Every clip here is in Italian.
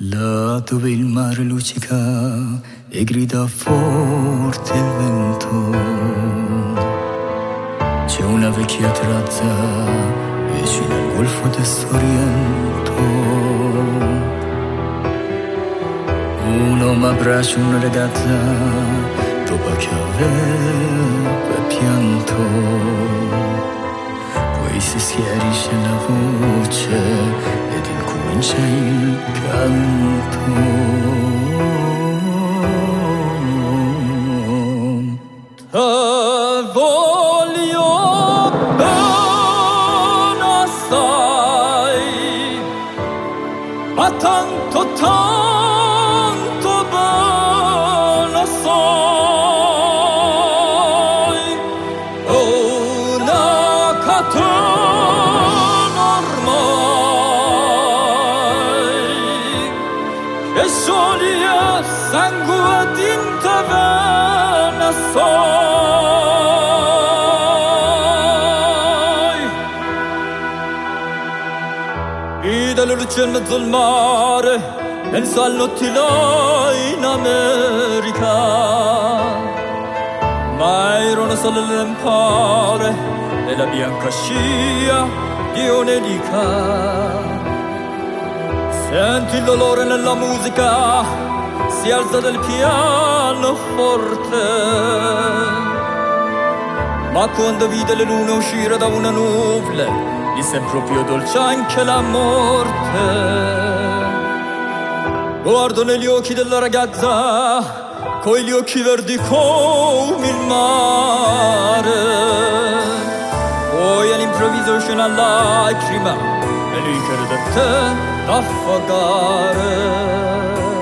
Là dove il mare luccica e grida forte il vento, c'è una vecchia trazza vicino al golfo del Sorrento. Un uomo abbraccia una ragazza dopo che aveva pianto, poi si schiarisce la voce ed incomincia il canto. Voglio bene assai, ma tanto bene assai. Una catena ormai e soli e sangue tinta vena assai. Dalla luce in mezzo al mare pensa al nottino in America, ma erano solo le lampade e la bianca scia di un'elica. Senti il dolore nella musica, si alza del piano forte, ma quando vide le lune uscire da una nuvole gli sembra più dolce anche la morte. Guardo negli occhi della ragazza, con gli occhi verdi come il mare, poi all'improvviso uscì una lacrima e lui credette d'affogare.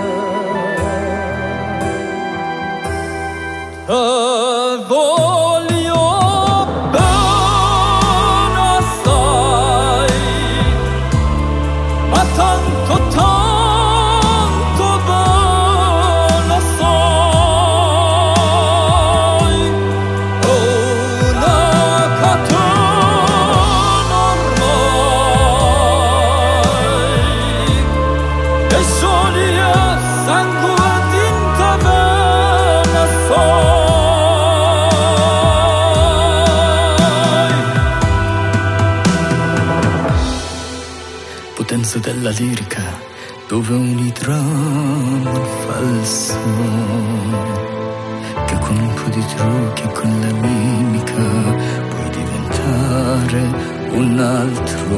Potenza della lirica, dove ogni dramma è falso, che con un po' di trucchi e con la mimica puoi diventare un altro.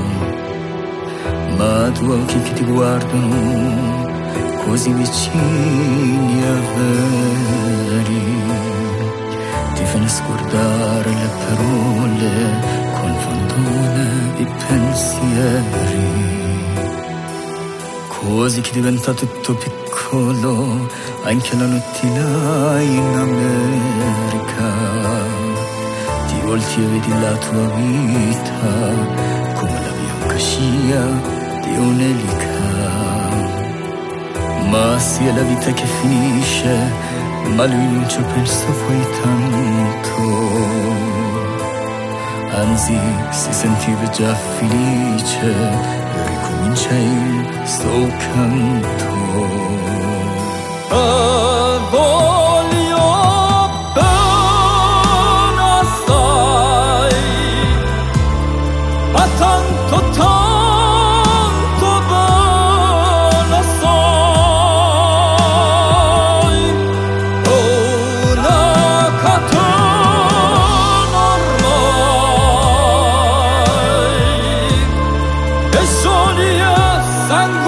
Ma due occhi che ti guardano così vicini a veri ti fanno scordare le parole, confondono i pensieri. Così che diventa tutto piccolo, anche la nottina in America. Ti volti e vedi la tua vita come la bianca scia di un'elica. Ma sia la vita che finisce, ma lui non ci pensa poi tanto. Anzi, si sentiva già felice e ricomincia il suo canto. Voglio bene assai, ma tanto bene assai. Una catena ormai e soli e sangue